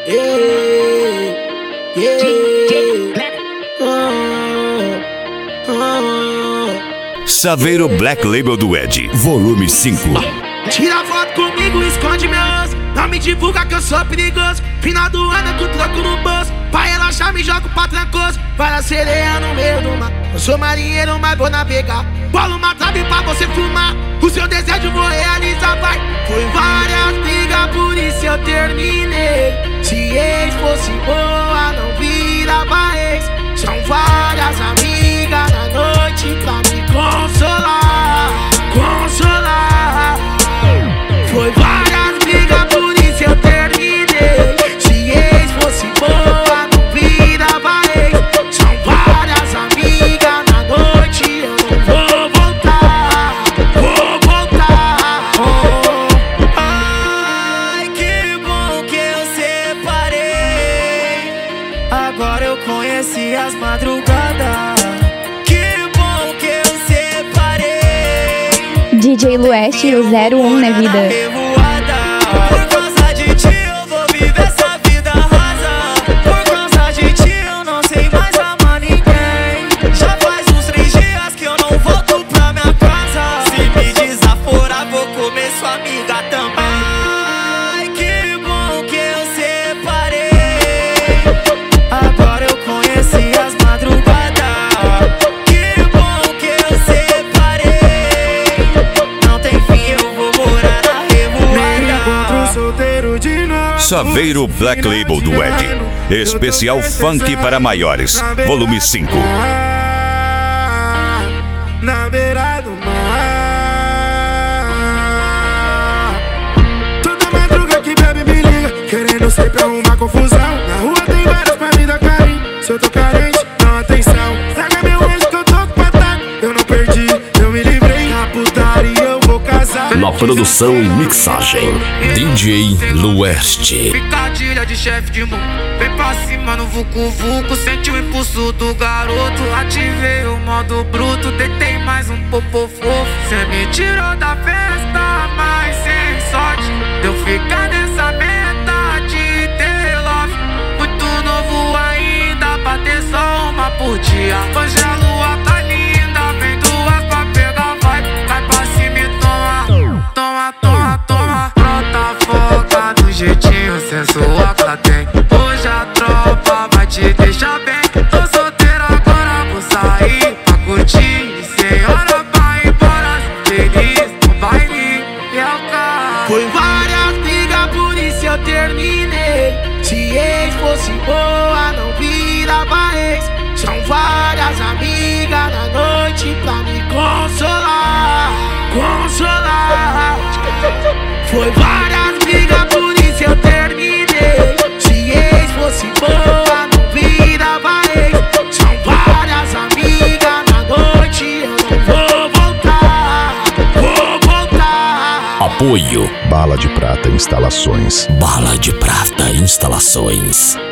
Saveiro Black Label do Ed, volume 5. Tira foto comigo, esconde meu osso. Não me divulga que eu sou perigoso. Final do ano eu com troco no bolso. Pra relaxar me jogo pra trancoso. Vai na sereia no meio do mar. Eu sou marinheiro, mas vou navegar. Bolo uma trave pra você fumar. O seu desejo vou realizar, vai. Foi várias brigas, por isso eu terminei. Se ex fosse boa, não virava ex. São várias amigas na noite pra me consolar. Consolar. Foi várias brigas, por isso eu terminei. Se ex fosse boa, não virava ex. São várias amigas na noite, eu não vou voltar. Vou voltar. Ai, que bom que eu separei. Agora eu conheci as madrugadas. Que bom que eu separei. DJ Lueste e o 01 na vida. Por causa de ti eu vou viver essa vida rasa. Por causa de ti eu não sei mais amar ninguém. Já faz uns 3 dias que eu não volto pra minha casa. Se me desaforar vou comer sua amiga também. Ai, que bom que eu separei. Agora eu conheci as madrugadas. Que bom que eu separei. Não tem fim, eu vou morar na revoada. Solteiro de novo. Saveiro Black Label do Ed, especial funk para maiores, volume 5. Na beira do mar. Toda madruga que bebe me liga, querendo sempre arrumar confusão. Na rua tem vários pra me dar carinho. Se eu tô carente, dá atenção. Traga meu anjo que eu tô com patada. Eu não perdi, eu me livrei. Na putaria eu vou casar. Na produção e mixagem, DJ Lueste. Picadilha de chefe de mundo. Vem pra cima no vucu-vucu. Senti o impulso do garoto. Ativei o modo bruto. Deitei mais um popô fofo. Cê me tirou da festa, mas sem sorte. Deu ficar nessa meta de ter love. Muito novo ainda, pra ter só uma por dia. Hoje a lua tá linda. Vem duas pra pegar vibe. Cai pra cima e toma. Toma, toma, toma. Brota, foca do jeitinho sensual que ela tem. Hoje a tropa vai te deixar bem. Tô solteiro agora, vou sair pra curtir. E sem hora pra ir embora, feliz no baile e é o carro. Foi várias brigas, por isso eu terminei. Se ex fosse boa, não virava ex. São várias amigas na noite pra me consolar. Consolar. Foi várias brigas, por isso eu terminei. Se ex fosse boa, não virava ex. São várias amigas na noite, eu não vou voltar. Vou voltar. Apoio Bala de Prata Instalações. Bala de Prata Instalações.